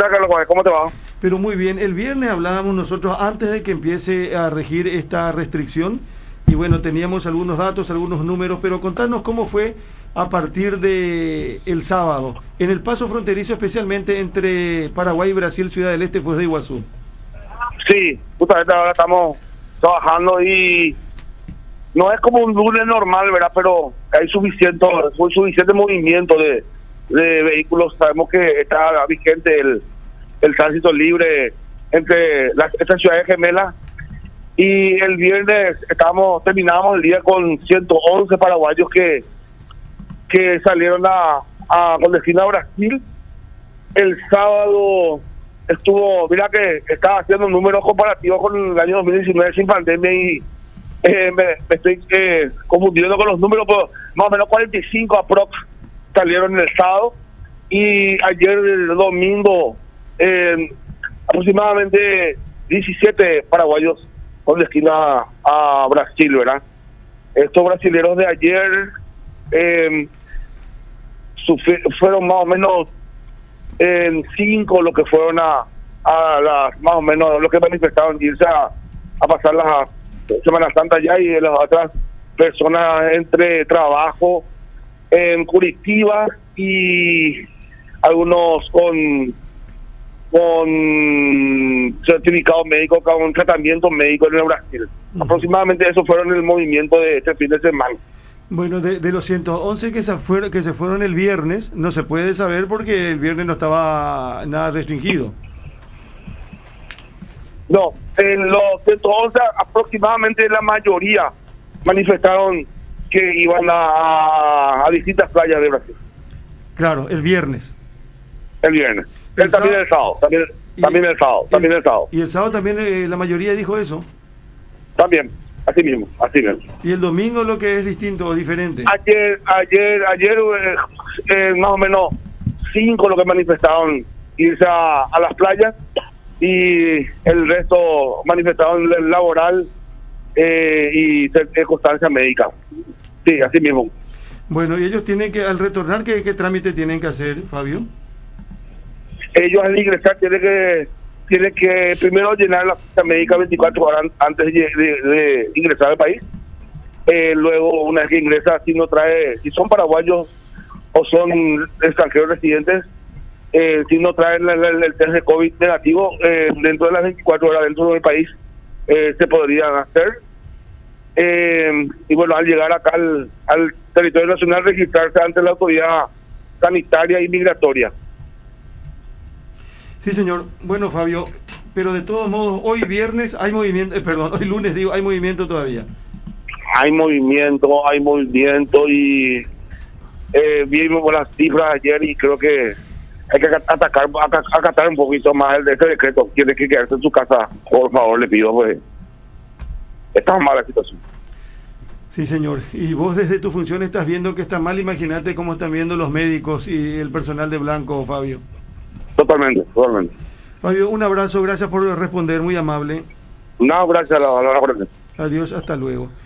tal, Carlos? ¿Cómo te va? Pero muy bien, el viernes hablábamos nosotros antes de que empiece a regir esta restricción y bueno, teníamos algunos datos, algunos números, pero contanos cómo fue a partir de el sábado, en el paso fronterizo especialmente entre Paraguay y Brasil, Ciudad del Este, Foz de Iguazú. Sí, justamente ahora estamos trabajando y no es como un lunes normal, ¿verdad? Pero hay suficiente movimiento de vehículos. Sabemos que está vigente el tránsito libre entre estas ciudades gemelas, y el viernes terminamos el día con 111 paraguayos que salieron con destino a Brasil. El sábado mira que estaba haciendo números comparativos con el año 2019 sin pandemia y me estoy confundiendo con los números, pero más o menos 45 aprox salieron el sábado, y ayer el domingo aproximadamente 17 paraguayos con destino a Brasil, ¿verdad? Estos brasileros de ayer fueron más o menos 5 lo que fueron a las, más o menos lo que manifestaron irse a pasar la Semana Santa allá, y de las otras personas entre trabajo en Curitiba y algunos con certificado médico, con tratamiento médico en el Brasil. Aproximadamente eso fueron el movimiento de este fin de semana. Bueno, de los 111 que se fueron el viernes, no se puede saber porque el viernes no estaba nada restringido. No, en los 111 aproximadamente la mayoría manifestaron que iban a distintas playas de Brasil. Claro, el viernes. El viernes. También el sábado. También el sábado. Y el sábado también la mayoría dijo eso. También, así mismo. Y el domingo lo que es distinto o diferente. Ayer más o menos 5 lo que manifestaron irse a las playas, y el resto manifestaron el laboral y constancia médica. Sí, así mismo. Bueno, y ellos tienen que, al retornar, ¿qué trámite tienen que hacer, Fabio? Ellos al ingresar tienen que primero llenar la ficha médica 24 horas antes de ingresar al país. Luego, una vez que ingresa, si son paraguayos o son extranjeros residentes, si no traen el test de COVID negativo, dentro de las 24 horas dentro del país se podrían hacer. Y bueno, al llegar acá al territorio nacional, registrarse ante la autoridad sanitaria y migratoria. Sí, señor. Bueno, Fabio, pero de todos modos, hoy viernes hay movimiento, hoy lunes hay movimiento todavía. Hay movimiento y vimos las cifras ayer, y creo que hay que acatar un poquito más este decreto. Tiene que quedarse en su casa, por favor, le pido, pues está mal la situación. Sí, señor. Y vos desde tu función estás viendo que está mal. Imagínate cómo están viendo los médicos y el personal de Blanco, Fabio. Totalmente. Fabio, un abrazo, gracias por responder, muy amable. No, gracias a la. Adiós, hasta luego.